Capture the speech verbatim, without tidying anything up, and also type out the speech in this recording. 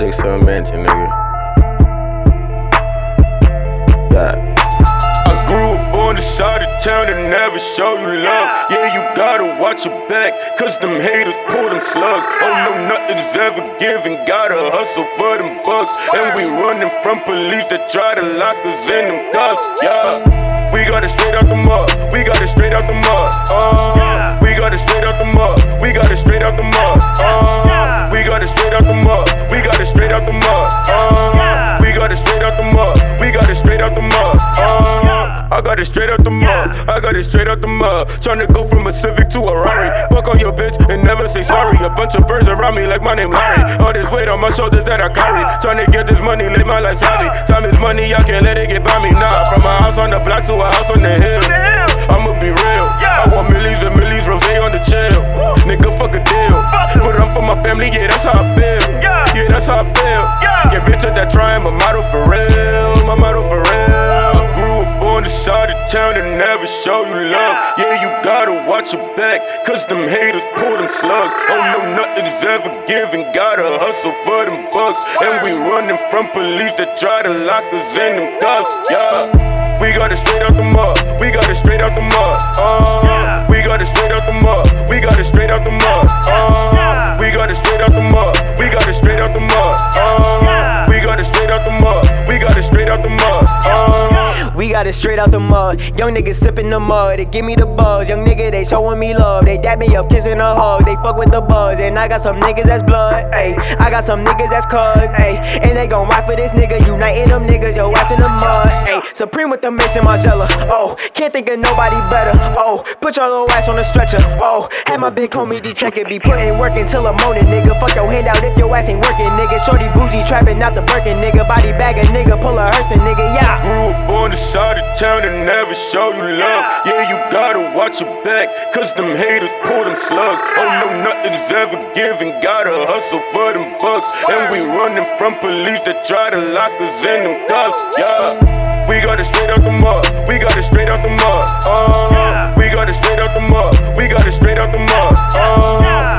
six-some mansion, nigga. Yeah. I grew up on the side of town and never show you love. Yeah, you gotta watch your back, cause them haters pull them slugs. Oh no, nothing's ever given, gotta hustle for them bucks. And we running from police that try to lock us in them cuffs. Yeah, we got it straight out the mud, we got it straight out the mud. Uh, we got it straight out the mud, we got it straight out the mud. Uh, we got it straight out the mud, we got it straight out the mud. Uh, we got it straight out the mud, we got it straight out the mud. Uh, I got it straight out the mud, I got it straight out the mud. Tryna go from a Civic to a Rari. Fuck on your bitch and never say sorry. A bunch of birds around me like my name Larry. All this weight on my shoulders that I carry. Tryna get this money, live my life savvy. Time is money, I can't let it get by me. Nah, from a house on the block to a house on the hill. I'ma be real, I want millions and millions, rose on the chill. Nigga, fuck a deal. Put it up for my family, yeah, that's how I feel. Yeah, that's how I feel. Get rich at that trying, my motto for real. My motto for real. I grew up on the side of town and never show you love. Yeah, you gotta watch your back, cause them haters pull them slugs. Oh no, nothing's ever given, gotta hustle for them bucks. And we running from police that try to lock us in them cuffs. Yeah, we got it straight out the mud, we got it straight out the mud. Uh, we got it straight out the mud, we got it straight out the mud. Uh, we got it straight out the mud, we got it straight out the mud. Uh, we got it straight out the mud, we got it straight out the mud. Uh, We got it straight out the mud. Young niggas sipping the mud, they give me the buzz. Young nigga, they showing me love. They dap me up, kissing a hug. They fuck with the buzz. And I got some niggas that's blood, ayy. I got some niggas that's cuz, ayy. And they gon' ride for this nigga. Uniting them niggas, yo, ass in the mud, ayy. Supreme with the Mason Margiela. Oh, can't think of nobody better. Oh, put your little ass on the stretcher. Oh, had my big homie D-check it. Be putting work until the morning, nigga. Fuck your hand out if your ass ain't working, nigga. Shorty bougie trapping out the Birkin, nigga. Body bag a nigga, pull a hearse, nigga, yeah. Grew up on the side of town and never show you love. Yeah, you gotta watch your back, cause them haters pull them slugs. Oh no, nothing's ever given, gotta hustle for them bucks. And we running from police that try to lock us in them cuffs. Yeah, we got it straight out the mud, we got it straight out the mud. Uh, we got it straight out the mud, we got it straight out the mud. Uh,